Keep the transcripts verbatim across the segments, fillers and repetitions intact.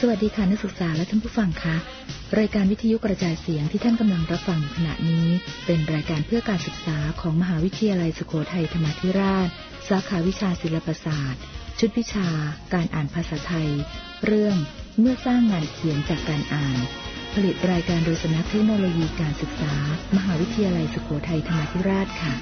วัสดีค่ะนักศึกษาและท่านผู้ฟังคะรายการวิทยุกระจายเสียงที่ท่านกำลังรับฟังขณะนี้เป็นรายการเพื่อการศึกษาของมหาวิทยาลัยสุโขทัยธรรมาธิราชสาขาวิชาศิลปศาสตร์ชุดวิชาการอ่านภาษาไทยเรื่องเมื่อสร้างงานเขียนจากการอ่านผลิตรายการโดยสำนักเทคโนโลยีการศึกษามหาวิทยาลัยสุโขทัยธรรมาธิราชค่ะ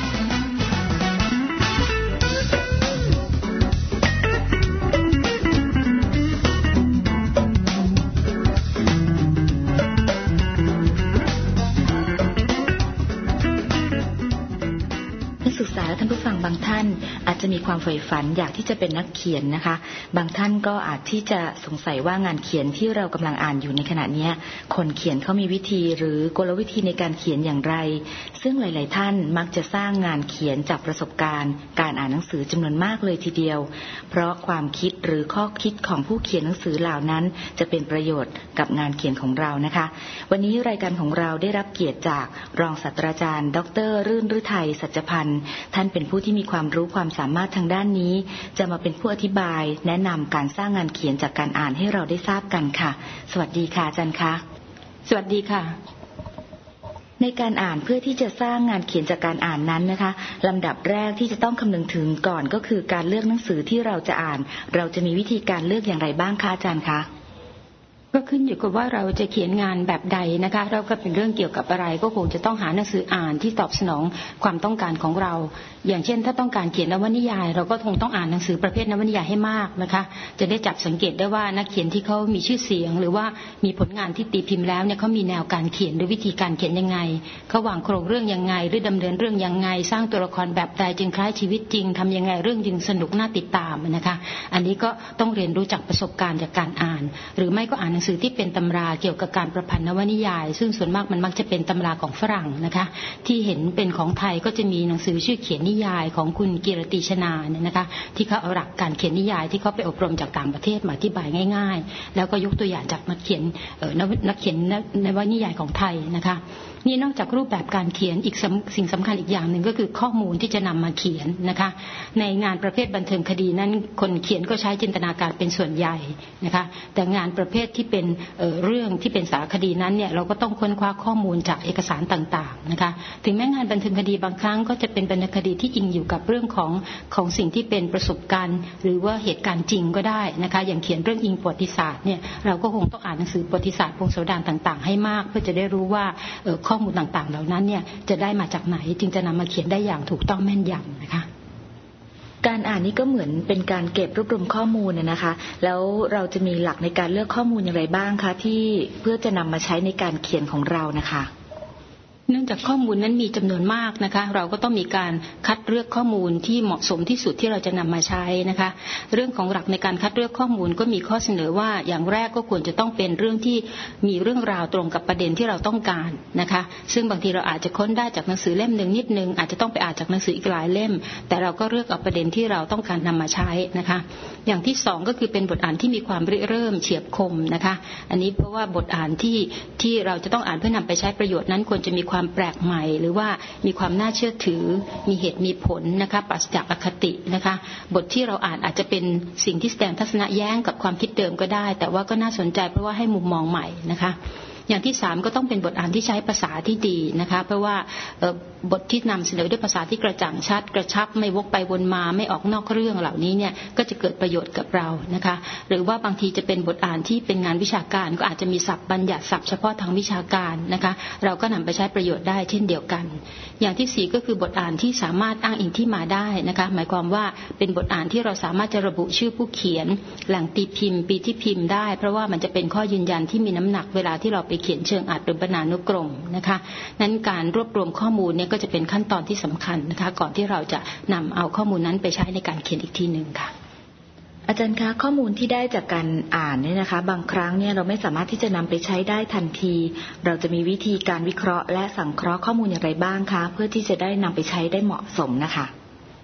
ศึกษาและท่านผู้ฟังบางท่านอาจจะมีความใฝ่ฝันอยากที่จะเป็นนักเขียนนะคะบางท่านก็อาจที่จะสงสัยว่างานเขียนที่เรากำลังอ่านอยู่ในขณะนี้คนเขียนเขามีวิธีหรือกลวิธีในการเขียนอย่างไรซึ่งหลายๆท่านมักจะสร้างงานเขียนจากประสบการณ์การอ่านหนังสือจำนวนมากเลยทีเดียวเพราะความคิดหรือข้อคิดของผู้เขียนหนังสือเหล่านั้นจะเป็นประโยชน์กับงานเขียนของเรานะคะวันนี้รายการของเราได้รับเกียรติจากรองศาสตราจารย์ดร.รื่นฤทัยสัจพันธ์ท่านเป็นผู้ที่มีความรู้ความสามารถทางด้านนี้จะมาเป็นผู้อธิบายแนะนำการสร้างงานเขียนจากการอ่านให้เราได้ทราบกันค่ะสวัสดีค่ะอาจารย์คะสวัสดีค่ะในการอ่านเพื่อที่จะสร้างงานเขียนจากการอ่านนั้นนะคะลำดับแรกที่จะต้องคำนึงถึงก่อนก็คือการเลือกหนังสือที่เราจะอ่านเราจะมีวิธีการเลือกอย่างไรบ้างคะอาจารย์คะก็ขึ้นอยู่กับว่าเราจะเขียนงานแบบใดนะคะเราก็เป็นเรื่องเกี่ยวกับอะไรก็คงจะต้องหาหนังสืออ่านที่ตอบสนองความต้องการของเราอย่างเช่นถ้าต้องการเขียนนวนิยายเราก็คงต้องอ่านหนังสือประเภทนวนิยายให้มากนะคะจะได้จับสังเกตได้ว่านักเขียนที่เขามีชื่อเสียงหรือว่ามีผลงานที่ตีพิมพ์แล้วเนี่ยเขามีแนวการเขียนหรือวิธีการเขียนยังไงเขาวางโครงเรื่องยังไงหรือดำเนินเรื่องยังไงสร้างตัวละครแบบใดจึงคล้ายชีวิตจริงทำยังไงเรื่องจึงสนุกน่าติดตามนะคะอันนี้ก็ต้องเรียนรู้จากประสบการณ์จากการอ่านหรือไม่ก็อ่านหนังสือที่เป็นตำราเกี่ยวกับการประพันธ์นวนิยายซึ่งส่วนมากมันมักจะเป็นตำราของฝรั่งนะคะที่เห็นเป็นของไทยก็จะมีหนังสือชื่อเขียนนิยายของคุณกิรติชนาเนี่ยนะคะที่เขาเอาหลักการเขียนนิยายที่เขาไปอบรมจากต่างประเทศมาอธิบายง่ายๆแล้วก็ยกตัวอย่างจากนักเขียนเอ่อนักเขียนนวนิยายของไทยนะคะนี่นอกจากรูปแบบการเขียนอีกสิ่งสำคัญอีกอย่างหนึ่งก็คือข้อมูลที่จะนำมาเขียนนะคะในงานประเภทบันเทิงคดีนั้นคนเขียนก็ใช้จินตนาการเป็นส่วนใหญ่นะคะแต่งานประเภทที่เป็นเอ่อเรื่องที่เป็นสารคดีนั้นเนี่ยเราก็ต้องค้นคว้าข้อมูลจากเอกสารต่างๆนะคะถึงแม้งานบันเทิงคดีบางครั้งก็จะเป็นบันเทิงคดีที่อิงอยู่กับเรื่องของของสิ่งที่เป็นประสบการณ์หรือว่าเหตุการณ์จริงก็ได้นะคะอย่างเขียนเรื่องอิงประวัติศาสตร์เนี่ยเราก็คงต้องอ่านหนังสือประวัติศาสตร์พงศาวดารต่างๆให้มากเพื่อจะได้รู้ว่าเอ่อข้อมูลต่างๆเหล่านั้นเนี่ยจะได้มาจากไหนจึงจะนำมาเขียนได้อย่างถูกต้องแม่นยำนะคะการอ่านนี้ก็เหมือนเป็นการเก็บรวบรวมข้อมูลนะคะแล้วเราจะมีหลักในการเลือกข้อมูลอย่างไรบ้างคะที่เพื่อจะนำมาใช้ในการเขียนของเรานะคะเนื่องจากข้อมูลนั้นมีจำนวนมากนะคะเราก็ต้องมีการคัดเลือกข้อมูลที่เหมาะสมที่สุดที่เราจะนำมาใช้นะคะเรื่องของหลักในการคัดเลือกข้อมูลก็มีข้อเสนอว่าอย่างแรกก็ควรจะต้องเป็นเรื่องที่มีเรื่องราวตรงกับประเด็นที่เราต้องการนะคะซึ่งบางทีเราอาจจะค้นได้จากหนังสือเล่มหนึ่งนิดนึงอาจจะต้องไปอ่านจากหนังสืออีกหลายเล่มแต่เราก็เลือกเอาประเด็นที่เราต้องการนำมาใช้นะคะอย่างที่สองก็คือเป็นบทอ่านที่มีความริเริ่มเฉียบคมนะคะอันนี้เพราะว่าบทอ่านที่ที่เราจะต้องอ่านเพื่อนำไปใช้ประโยชน์นั้นควรจะมีความแปลกใหม่หรือว่ามีความน่าเชื่อถือมีเหตุมีผลนะคะปราศจากอคตินะคะบทที่เราอ่านอาจจะเป็นสิ่งที่แสดงทัศนะแย้งกับความคิดเดิมก็ได้แต่ว่าก็น่าสนใจเพราะว่าให้มุมมองใหม่นะคะอย่างที่สามก็ต้องเป็นบทอ่านที่ใช้ภาษาที่ดีนะคะเพราะว่าบทที่นำเสนอด้วยภาษาที่กระจ่างชัดกระชับไม่วกไปวนมาไม่ออกนอกเรื่องเหล่านี้เนี่ยก็จะเกิดประโยชน์กับเรานะคะหรือว่าบางทีจะเป็นบทอ่านที่เป็นงานวิชาการก็อาจจะมีศัพท์บัญญัติศัพท์เฉพาะทางวิชาการนะคะเราก็นำไปใช้ประโยชน์ได้เช่นเดียวกันอย่างที่สี่ก็คือบทอ่านที่สามารถอ้างอิงที่มาได้นะคะหมายความว่าเป็นบทอ่านที่เราสามารถจะระบุชื่อผู้เขียนแหล่งตีพิมพ์ปีที่พิมพ์ได้เพราะว่ามันจะเป็นข้อยืนยันที่มีน้ำหนักเวลาที่เราไปเขียนเชิงอัดหรือบรรณานุกรมนะคะนั้นการรวบรวมข้อมูลเนี่ยก็จะเป็นขั้นตอนที่สำคัญนะคะก่อนที่เราจะนำเอาข้อมูลนั้นไปใช้ในการเขียนอีกทีหนึ่งค่ะอาจารย์คะข้อมูลที่ได้จากการอ่านเนี่ยนะคะบางครั้งเนี่ยเราไม่สามารถที่จะนำไปใช้ได้ทันทีเราจะมีวิธีการวิเคราะห์และสังเคราะห์ข้อมูลอย่างไรบ้างคะเพื่อที่จะได้นำไปใช้ได้เหมาะสมนะคะ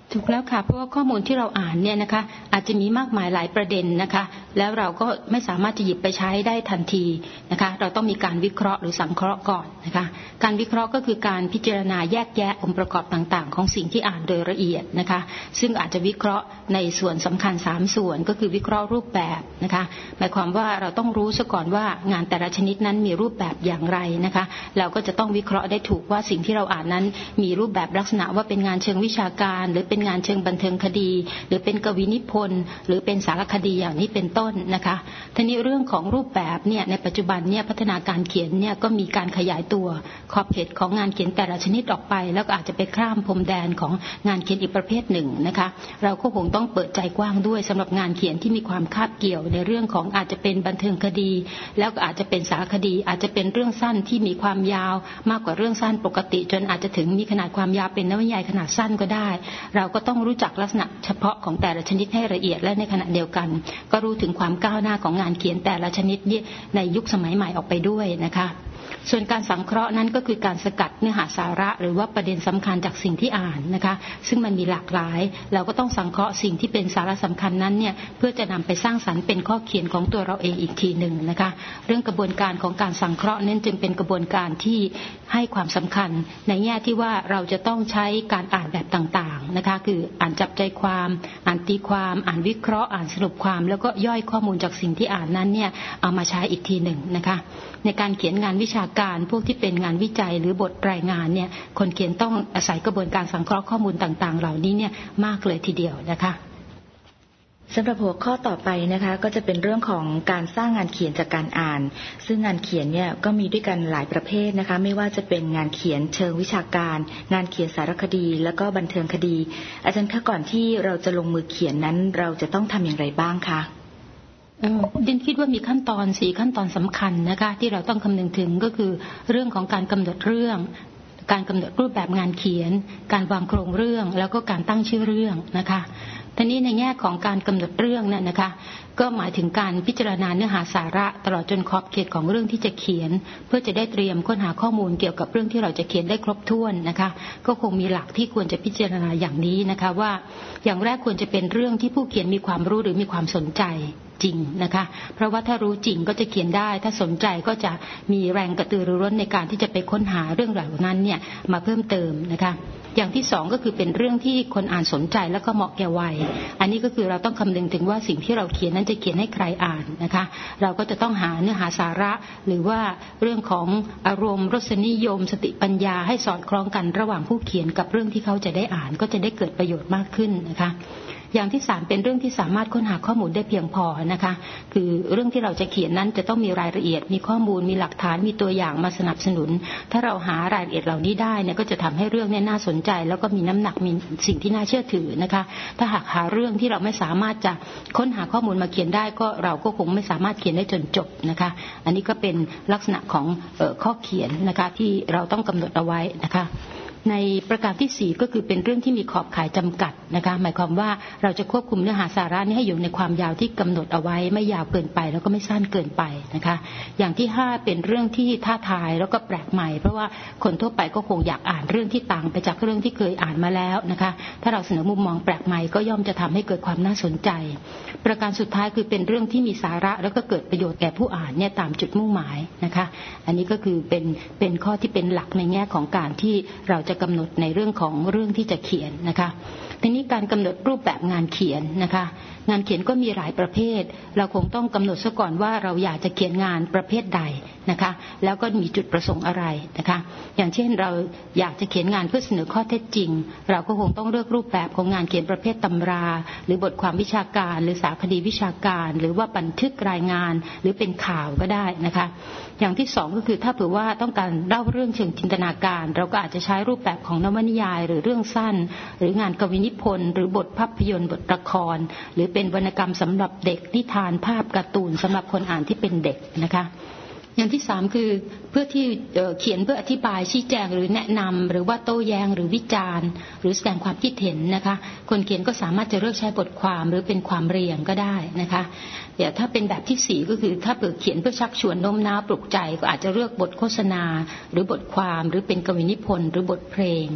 ถูกแล้วค่ะเพราะว่าข้อมูลที่เราอ่านเนี่ยนะคะอาจจะมีมากมายหลายประเด็นนะคะแล้วเราก็ไม่สามารถจะหยิบไปใช้ได้ทันทีนะคะเราต้องมีการวิเคราะห์หรือสังเคราะห์ก่อนนะคะการวิเคราะห์ก็คือการพิจารณาแยกแยะองค์ประกอบต่างๆของสิ่งที่อ่านโดยละเอียดนะคะซึ่งอาจจะวิเคราะห์ในส่วนสำคัญสามส่วนก็คือวิเคราะห์รูปแบบนะคะหมายความว่าเราต้องรู้ซะก่อนว่างานแต่ละชนิดนั้นมีรูปแบบอย่างไรนะคะเราก็จะต้องวิเคราะห์ได้ถูกว่าสิ่งที่เราอ่านนั้นมีรูปแบบลักษณะว่าเป็นงานเชิงวิชาการหรือเป็นงานเชิงบันเทิงคดีหรือเป็นกวีนิพนธ์หรือเป็นสารคดีอย่างนี้เป็นต้นนะคะทีนี้เรื่องของรูปแบบเนี่ยในปัจจุบันเนี่ยพัฒนาการเขียนเนี่ยก็มีการขยายตัวขอบเขตของงานเขียนแต่ละชนิดออกไปแล้วก็อาจจะไปข้ามพรมแดนของงานเขียนอีกประเภทหนึ่งนะคะเราก็คงต้องเปิดใจกว้างด้วยสำหรับงานเขียนที่มีความคาบเกี่ยวในเรื่องของอาจจะเป็นบันเทิงคดีแล้วก็อาจจะเป็นสารคดีอาจจะเป็นเรื่องสั้นที่มีความยาวมากกว่าเรื่องสั้นปกติจนอาจจะถึงมีขนาดความยาวเป็นนวนิยายขนาดสั้นก็ได้เราก็ต้องรู้จักลักษณะเฉพาะของแต่ละชนิดให้ละเอียดและในขณะเดียวกันก็รู้ถึงความก้าวหน้าของงานเขียนแต่ละชนิดนี้ในยุคสมัยใหม่ออกไปด้วยนะคะส่วนการสังเคราะห์นั้นก็คือการสกัดเนื้อหาสาระหรือว่าประเด็นสำคัญจากสิ่งที่อ่านนะคะซึ่งมันมีหลากหลายเราก็ต้องสังเคราะห์สิ่งที่เป็นสาระสำคัญนั้นเนี่ยเพื่อจะนำไปสร้างสรรค์เป็นข้อเขียนของตัวเราเองอีกทีหนึ่งนะคะเรื่องกระบวนการของการสังเคราะห์นั้นจึงเป็นกระบวนการที่ให้ความสำคัญในแง่ที่ว่าเราจะต้องใช้การอ่านแบบต่างๆนะคะคืออ่านจับใจความอ่านตีความอ่านวิเคราะห์อ่านสรุปความแล้วก็ย่อยข้อมูลจากสิ่งที่อ่านนั้นเนี่ยเอามาใช้อีกทีหนึ่งนะคะในการเขียนงานวิชาการพวกที่เป็นงานวิจัยหรือบทรายงานเนี่ยคนเขียนต้องอาศัยกระบวนการสังเคราะห์ข้อมูลต่างๆเหล่านี้เนี่ยมากเลยทีเดียวนะคะสำหรับหัวข้อต่อไปนะคะก็จะเป็นเรื่องของการสร้างงานเขียนจากการอ่านซึ่งงานเขียนเนี่ยก็มีด้วยกันหลายประเภทนะคะไม่ว่าจะเป็นงานเขียนเชิงวิชาการงานเขียนสารคดีแล้วก็บันเทิงคดีอาจารย์คะก่อนที่เราจะลงมือเขียนนั้นเราจะต้องทำอย่างไรบ้างคะดินคิดว่ามีขั้นตอนสี่ขั้นตอนสำคัญนะคะที่เราต้องคำนึงถึงก็คือเรื่องของการกำหนดเรื่องการกำหนดรูปแบบงานเขียนการวางโครงเรื่องแล้วก็การตั้งชื่อเรื่องนะคะทีนี้ในแง่ของการกำหนดเรื่องเนี่ยนะคะก็หมายถึงการพิจารณาเนื้อหาสาระตลอดจนขอบเขตของเรื่องที่จะเขียนเพื่อจะได้เตรียมค้นหาข้อมูลเกี่ยวกับเรื่องที่เราจะเขียนได้ครบถ้วนนะคะก็คงมีหลักที่ควรจะพิจารณาอย่างนี้นะคะว่าอย่างแรกควรจะเป็นเรื่องที่ผู้เขียนมีความรู้หรือมีความสนใจจริงนะคะเพราะว่าถ้ารู้จริงก็จะเขียนได้ถ้าสนใจก็จะมีแรงกระตือรือร้นในการที่จะไปค้นหาเรื่องเหล่านั้นเนี่ยมาเพิ่มเติมนะคะอย่างที่สองก็คือเป็นเรื่องที่คนอ่านสนใจแล้วก็เหมาะแก่วัยอันนี้ก็คือเราต้องคำนึงถึงว่าสิ่งที่เราเขียนนั้นจะเขียนให้ใครอ่านนะคะเราก็จะต้องหาเนื้อหาสาระหรือว่าเรื่องของอารมณ์รสนิยมสติปัญญาให้สอดคล้องกันระหว่างผู้เขียนกับเรื่องที่เขาจะได้อ่านก็จะได้เกิดประโยชน์มากขึ้นนะคะอย่างที่สามเป็นเรื่องที่สามารถค้นหาข้อมูลได้เพียงพอนะคะคือเรื่องที่เราจะเขียนนั้นจะต้องมีรายละเอียดมีข้อมูลมีหลักฐานมีตัวอย่างมาสนับสนุนถ้าเราหารายละเอียดเหล่านี้ได้เนี่ยก็จะทำให้เรื่องนี้น่าสนใจแล้วก็มีน้ำหนักมีสิ่งที่น่าเชื่อถือนะคะถ้าหากหาเรื่องที่เราไม่สามารถจะค้นหาข้อมูลมาเขียนได้ก็เราก็คงไม่สามารถเขียนได้จนจบนะคะอันนี้ก็เป็นลักษณะของเอ่อข้อเขียนนะคะที่เราต้องกำหนดเอาไว้นะคะในประการที่สี่ก็คือเป็นเรื่องที่มีขอบข่ายจำกัดนะคะหมายความว่าเราจะควบคุมเนื้อหาสาระนี้ให้อยู่ในความยาวที่กำหนดเอาไว้ไม่ยาวเกินไปแล้วก็ไม่สั้นเกินไปนะคะอย่างที่ห้าเป็นเรื่องที่ท้าทายแล้วก็แปลกใหม่เพราะว่าคนทั่วไปก็คงอยากอ่านเรื่องที่ต่างไปจากเรื่องที่เคยอ่านมาแล้วนะคะถ้าเราเสนอมุมมองแปลกใหม่ก็ย่อมจะทำให้เกิดความน่าสนใจประการสุดท้ายคือเป็นเรื่องที่มีสาระแล้วก็เกิดประโยชน์แก่ผู้อ่านเนี่ยตามจุดมุ่งหมายนะคะอันนี้ก็คือเป็นเป็นข้อที่เป็นหลักในแง่ของการที่เราจะกำหนดในเรื่องของเรื่องที่จะเขียนนะคะทีนี้การกำหนดรูปแบบงานเขียนนะคะงานเขียนก็มีหลายประเภทเราคงต้องกำหนดซะก่อนว่าเราอยากจะเขียนงานประเภทใดนะคะแล้วก็มีจุดประสงค์อะไรนะคะอย่างเช่นเราอยากจะเขียนงานเพื่อเสนอข้อเท็จจริงเราก็คงต้องเลือกรูปแบบของงานเขียนประเภทตำราหรือบทความวิชาการหรือสารคดีวิชาการหรือว่าบันทึกรายงานหรือเป็นข่าวก็ได้นะคะอย่างที่สองก็คือถ้าเผื่อว่าต้องการเล่าเรื่องเชิงจินตนาการเราก็อาจจะใช้รูปแบบของนวนิยายหรือเรื่องสั้นหรืองานกวีนิพนธ์หรือบทภาพยนตร์บทละครหรือเป็นวรรณกรรมสำหรับเด็กนิทานภาพการ์ตูนสำหรับคนอ่านที่เป็นเด็กนะคะอย่างที่สามคือเพื่อที่เขียนเพื่ออธิบายชี้แจงหรือแนะนำหรือว่าโต้แย้งหรือวิจารณ์หรือแสดงความคิดเห็นนะคะคนเขียนก็สามารถจะเลือกใช้บทความหรือเป็นความเรียงก็ได้นะคะเดี๋ยวถ้าเป็นแบบที่สี่ก็คือถ้าเปิดเขียนเพื่อชักชวนโน้มน้าวปลุกใจก็อาจจะเลือกบทโฆษณาหรือบทความหรือเป็นกวีนิพนธ์หรือบทเพลง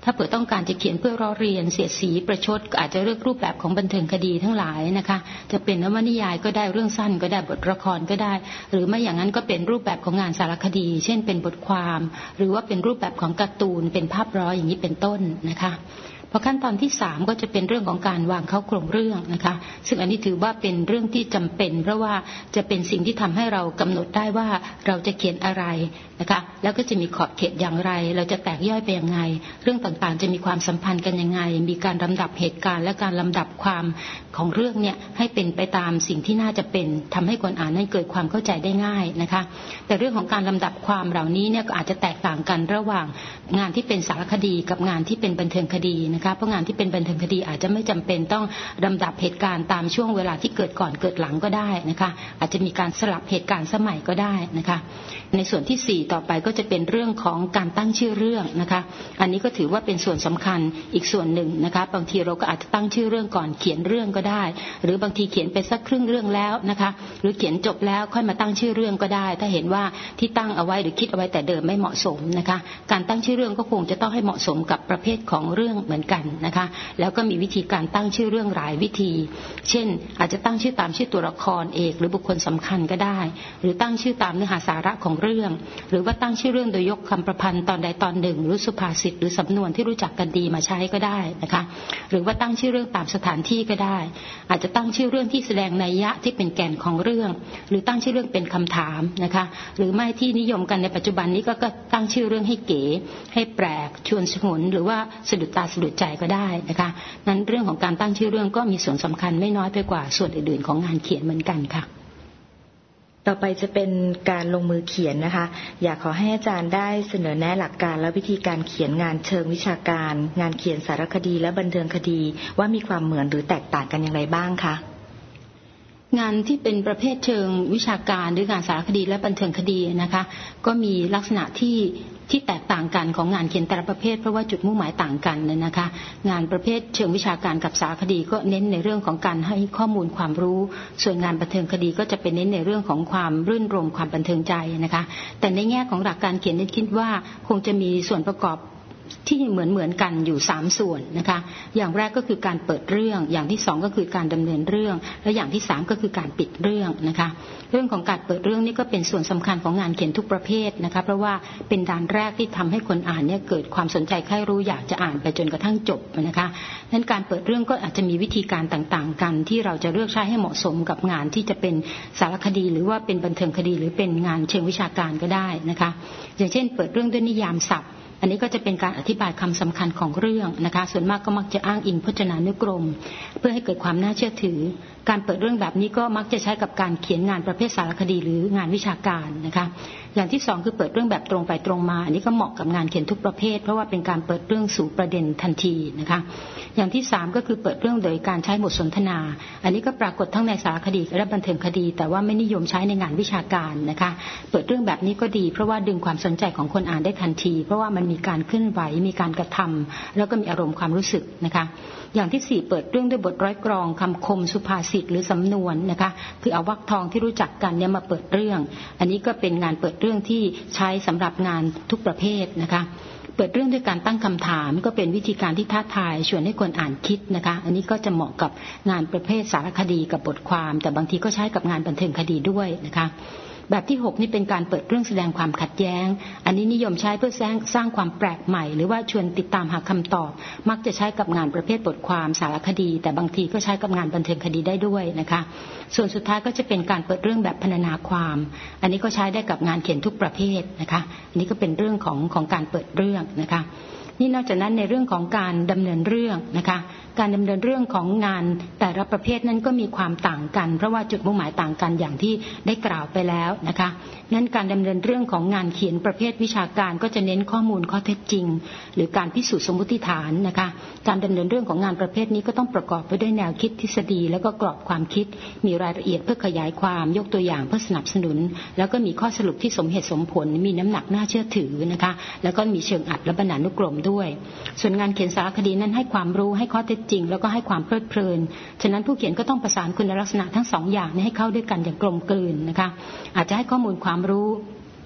ถ้าเผื่อต้องการจะเขียนเพื่อล้อเลียนเสียดสีประชดก็อาจจะเลือกรูปแบบของบันเทิงคดีทั้งหลายนะคะจะเป็นนวนิยายก็ได้เรื่องสั้นก็ได้บทละครก็ได้หรือไม่อย่างนั้นก็เป็นรูปแบบของงานสารคดีเช่นเป็นบทความหรือว่าเป็นรูปแบบของการ์ตูนเป็นภาพร้อยอย่างนี้เป็นต้นนะคะพอขั้นตอนที่สามก็จะเป็นเรื่องของการวางเข้าโครงเรื่องนะคะซึ่งอันนี้ถือว่าเป็นเรื่องที่จำเป็นเพราะว่าจะเป็นสิ่งที่ทำให้เรากำหนดได้ว่าเราจะเขียนอะไรนะคะแล้วก็จะมีขอบเขตอย่างไรเราจะแตกย่อยไปยังไงเรื่องต่างๆจะมีความสัมพันธ์กันยังไงมีการลำดับเหตุการณ์และการลำดับความของเรื่องเนี่ยให้เป็นไปตามสิ่งที่น่าจะเป็นทำให้คนอ่านนั้นเกิดความเข้าใจได้ง่ายนะคะแต่เรื่องของการลำดับความเหล่านี้เนี่ยก็อาจจะแตกต่างกันระหว่างงานที่เป็นสารคดีกับงานที่เป็นบันเทิงคดีเพราะงานที่เป็นบันเทิงคดีอาจจะไม่จำเป็นต้องลำดับเหตุการณ์ตามช่วงเวลาที่เกิดก่อนเกิดหลังก็ได้นะคะอาจจะมีการสลับเหตุการณ์สมัยก็ได้นะคะในส่วนที่สี่ต่อไปก็จะเป็นเรื่องของการตั้งชื่อเรื่องนะคะอันนี้ก็ถือว่าเป็นส่วนสำคัญอีกส่วนหนึ่งนะคะบางทีเราก็อาจจะตั้งชื่อเรื่องก่อนเขียนเรื่องก็ได้หรือบางทีเขียนไปสักครึ่งเรื่องแล้วนะคะหรือเขียนจบแล้วค่อยมาตั้งชื่อเรื่องก็ได้ถ้าเห็นว่าที่ตั้งเอาไว้หรือคิดเอาไว้แต่เดิมไม่เหมาะสมนะคะการตั้งชื่อเรื่องก็คงจะต้องให้เหมาะสมกับประเภทของเรื่องเหมือนกันนะคะแล้วก็มีวิธีการตั้งชื่อเรื่องหลายวิธีเช่นอาจจะตั้งชื่อตามชื่อตัวละครเอกหรือบุคคลสำคัญก็ได้หรือตั้งชื่อตามเนื้อหาสาระของเรื่องหรือว่าตั้งชื่อเรื่องโดยยกคำประพันธ์ตอนใดตอนหนึ่งหรือสุภาษิตหรือสำนวนที่รู้จักกันดีมาใช้ก็ได้นะคะหรือว่าตั้งชื่อเรื่องตามสถานที่ก็ได้อาจจะตั้งชื่อเรื่องที่แสดงนัยยะที่เป็นแก่นของเรื่องหรือตั้งชื่อเรื่องเป็นคำถามนะคะหรือไม่ที่นิยมกันในปัจจุบันนี้ก็ตั้งชื่อเรื่องให้เก๋ให้แปลกชวนฉงนหรือว่าสะดุดตาสะดุดใจก็ได้นะคะนั้นเรื่องของการตั้งชื่อเรื่องก็มีส่วนสำคัญไม่น้อยไปกว่าส่วนอื่นๆของงานเขียนเหมือนกันค่ะต่อไปจะเป็นการลงมือเขียนนะคะอยากขอให้อาจารย์ได้เสนอแนะหลักการและวิธีการเขียนงานเชิงวิชาการงานเขียนสารคดีและบันเทิงคดีว่ามีความเหมือนหรือแตกต่างกันอย่างไรบ้างคะงานที่เป็นประเภทเชิงวิชาการหรืองานสารคดีและบันเทิงคดีนะคะก็มีลักษณะที่ที่แตกต่างกันของงานเขียนแต่ละประเภทเพราะว่าจุดมุ่งหมายต่างกันนะคะงานประเภทเชิงวิชาการกับสารคดีก็เน้นในเรื่องของการให้ข้อมูลความรู้ส่วนงานบันเทิงคดีก็จะเป็นเน้นในเรื่องของความรื่นรมความบันเทิงใจนะคะแต่ในแง่ของหลักการเขียนนี่คิดว่าคงจะมีส่วนประกอบที่เหมือนเหมือนกันอยู่สามส่วนนะคะอย่างแรกก็คือการเปิดเรื่องอย่างที่สองก็คือการดำเนินเรื่องและอย่างที่สามก็คือการปิดเรื่องนะคะเรื่องของการเปิดเรื่องนี่ก็เป็นส่วนสำคัญของงานเขียนทุกประเภทนะคะเพราะว่าเป็นด่านแรกที่ทำให้คนอ่านเนี่ยเกิดความสนใจใคร่รู้อยากจะอ่านไปจนกระทั่งจบนะคะนั้นการเปิดเรื่องก็อาจจะมีวิธีการต่างๆกันที่เราจะเลือกใช้ให้เหมาะสมกับงานที่จะเป็นสารคดีหรือว่าเป็นบันเทิงคดีหรือเป็นงานเชิงวิชาการก็ได้นะคะอย่างเช่นเปิดเรื่องด้วยนิยามศัพท์อันนี้ก็จะเป็นการอธิบายคำสำคัญของเรื่องนะคะส่วนมากก็มักจะอ้างอิงพจนานุกรมเพื่อให้เกิดความน่าเชื่อถือการเปิดเรื่องแบบนี้ก็มักจะใช้กับการเขียนงานประเภทสารคดีหรืองานวิชาการนะคะอย่างที่สองคือเปิดเรื่องแบบตรงไปตรงมาอันนี้ก็เหมาะกับงานเขียนทุกประเภทเพราะว่าเป็นการเปิดเรื่องสู่ประเด็นทันทีนะคะอย่างที่สามก็คือเปิดเรื่องโดยการใช้บทสนทนาอันนี้ก็ปรากฏทั้งในสารคดีและบันเทิงคดีแต่ว่าไม่นิยมใช้ในงานวิชาการนะคะเปิดเรื่องแบบนี้ก็ดีเพราะว่าดึงความสนใจของคนอ่านได้ทันทีเพราะว่ามันมีการเคลื่อนไหวมีการกระทำแล้วก็มีอารมณ์ความรู้สึกนะคะอย่างที่สี่เปิดเรื่องด้วยบทร้อยกรองคำคมสุภาษิตหรือสำนวนนะคะคือเอาวรรคทองที่รู้จักกันเนี่ยมาเปิดเรื่องอันนี้ก็เป็นงานเปิดเรื่องที่ใช้สำหรับงานทุกประเภทนะคะเปิดเรื่องด้วยการตั้งคำถามก็เป็นวิธีการที่ท้าทายชวนให้คนอ่านคิดนะคะอันนี้ก็จะเหมาะกับงานประเภทสารคดีกับบทความแต่บางทีก็ใช้กับงานบันเทิงคดีด้วยนะคะแบบที่หกนี่เป็นการเปิดเรื่องแสดงความขัดแย้งอันนี้นิยมใช้เพื่อสร้างสร้างความแปลกใหม่หรือว่าชวนติดตามหาคำตอบมักจะใช้กับงานประเภทบทความสารคดีแต่บางทีก็ใช้กับงานบันเทิงคดีได้ด้วยนะคะส่วนสุดท้ายก็จะเป็นการเปิดเรื่องแบบพรรณนาความอันนี้ก็ใช้ได้กับงานเขียนทุกประเภทนะคะอันนี้ก็เป็นเรื่องของของการเปิดเรื่องนะคะนี่นอกจากนั้นในเรื่องของการดำเนินเรื่องนะคะการดำเนินเรื่องของงานแต่ละประเภทนั้นก็มีความต่างกันเพราะว่าจุดมุ่งหมายต่างกันอย่างที่ได้กล่าวไปแล้วนะคะนั้นการดำเนินเรื่องของงานเขียนประเภทวิชาการก็จะเน้นข้อมูลข้อเท็จจริงหรือการพิสูจน์สมมติฐานนะคะการดำเนินเรื่องของงานประเภทนี้ก็ต้องประกอบไปด้วยแนวคิดทฤษฎีแล้วก็กรอบความคิดมีรายละเอียดเพื่อขยายความยกตัวอย่างเพื่อสนับสนุนแล้วก็มีข้อสรุปที่สมเหตุสมผลมีน้ำหนักน่าเชื่อถือนะคะแล้วก็มีเชิงอัดและบรรณานุกรมด้วยส่วนงานเขียนสารคดีนั้นให้ความรู้ให้ข้อเท็จจริงแล้วก็ให้ความเพลิดเพลินฉะนั้นผู้เขียนก็ต้องประสานคุณลักษณะทั้งสองอย่างนี้ให้เข้าด้วยกันอย่างกลมกลืนนะคะอาจจะให้ข้อมูลความรู้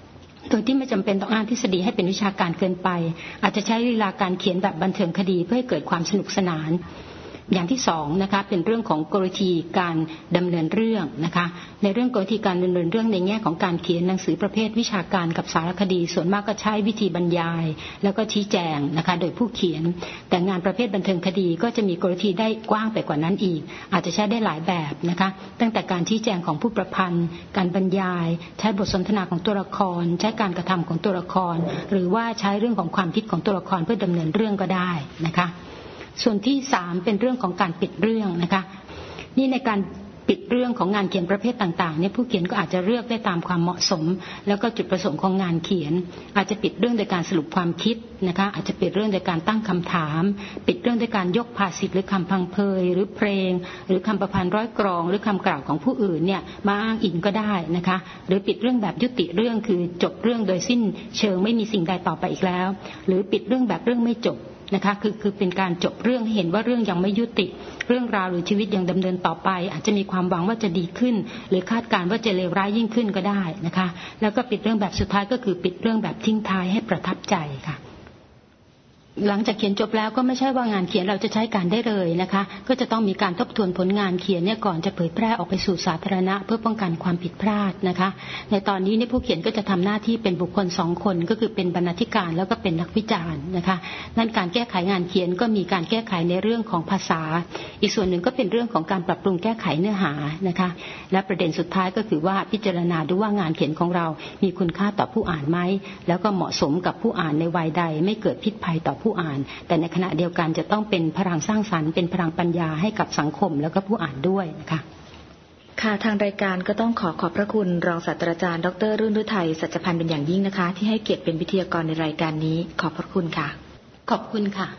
โดยที่ไม่จำเป็นต้องอ้างทฤษฎีให้เป็นวิชาการเกินไปอาจจะใช้ลีลาการเขียนแบบบันเทิงคดีเพื่อให้เกิดความสนุกสนานอย่างที่สองนะคะเป็นเรื่องของกลวิธีการดำเนินเรื่องนะคะในเรื่องกลวิธีการดำเนินเรื่องในแง่ของการเขียนหนังสือประเภทวิชาการกับสารคดีส่วนมากก็ใช้วิธีบรรยายแล้วก็ชี้แจงนะคะโดยผู้เขียนแต่งานประเภทบันเทิงคดีก็จะมีกลวิธีได้กว้างไปกว่านั้นอีกอาจจะใช้ได้หลายแบบนะคะตั้งแต่การชี้แจงของผู้ประพันธ์การบรรยายใช้บทสนทนาของตัวละครใช้การกระทำของตัวละครหรือว่าใช้เรื่องของความคิดของตัวละครเพื่อดำเนินเรื่องก็ได้นะคะส่วนที่สามเป็นเรื่องของการปิดเรื่องนะคะนี่ในการปิดเรื่องของงานเขียนประเภทต่างๆเนี่ยผู้เขียนก็อาจจะเลือกได้ตามความเหมาะสมแล้วก็จุดประสงค์ของงานเขียนอาจจะปิดเรื่องโดยการสรุปความคิดนะคะอาจจะปิดเรื่องโดยการตั้งคำถามปิดเรื่องโดยการยกภาษิตหรือคำพังเพยหรือเพลงหรือคำประพันธ์ร้อยกรองหรือคำกล่าวของผู้อื่นเนี่ยมาอ้างอิงก็ได้นะคะหรือปิดเรื่องแบบยุติเรื่องคือจบเรื่องโดยสิ้นเชิงไม่มีสิ่งใดต่อไปอีกแล้วหรือปิดเรื่องแบบเรื่องไม่จบนะคะคือคือเป็นการจบเรื่องให้เห็นว่าเรื่องยังไม่ยุติเรื่องราวหรือชีวิตยังดำเนินต่อไปอาจจะมีความหวังว่าจะดีขึ้นหรือคาดการณ์ว่าจะเลวร้ายยิ่งขึ้นก็ได้นะคะแล้วก็ปิดเรื่องแบบสุดท้ายก็คือปิดเรื่องแบบทิ้งท้ายให้ประทับใจค่ะหลังจากเขียนจบแล้วก็ไม่ใช่ว่างานเขียนเราจะใช้การได้เลยนะคะก็จะต้องมีการทบทวนผลงานเขียนเนี่ยก่อนจะเผยแพร่ออกไปสู่สาธารณะเพื่อป้องกันความผิดพลาดนะคะในตอนนี้เนี่ยผู้เขียนก็จะทำหน้าที่เป็นบุคคลสองคนก็คือเป็นบรรณาธิการแล้วก็เป็นนักวิจารณ์นะคะนั่นการแก้ไขงานเขียนก็มีการแก้ไขในเรื่องของภาษาอีกส่วนหนึ่งก็เป็นเรื่องของการปรับปรุงแก้ไขเนื้อหานะคะและประเด็นสุดท้ายก็คือว่าพิจารณาดูว่างานเขียนของเรามีคุณค่าต่อผู้อ่านไหมแล้วก็เหมาะสมกับผู้อ่านในวัยใดไม่เกิดพิษภัยต่อผู้อ่านแต่ในขณะเดียวกันจะต้องเป็นพลังสร้างสรรค์เป็นพลังปัญญาให้กับสังคมแล้วก็ผู้อ่านด้วยนะคะค่ะทางรายการก็ต้องขอขอบพระคุณรองศาสตราจารย์ดร.รุ่นฤทัยสัจพันธ์เป็นอย่างยิ่งนะคะที่ให้เกียรติเป็นวิทยากรในรายการนี้ขอบพระคุณค่ะขอบคุณค่ะ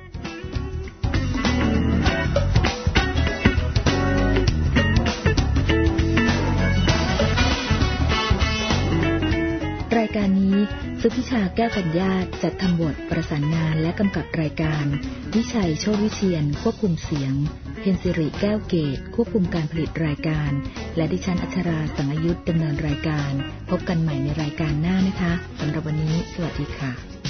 รายการนี้สุพิชาแก้วกัญญาจัดทำบทประสานงานและกำกับรายการวิชัยโชติวิเชียรควบคุมเสียงเพ็ญสิริแก้วเกตควบคุมการผลิตรายการและดิฉันอัชราสังอายุธดำเนินรายการพบกันใหม่ในรายการหน้านะคะสำหรับวันนี้สวัสดีค่ะ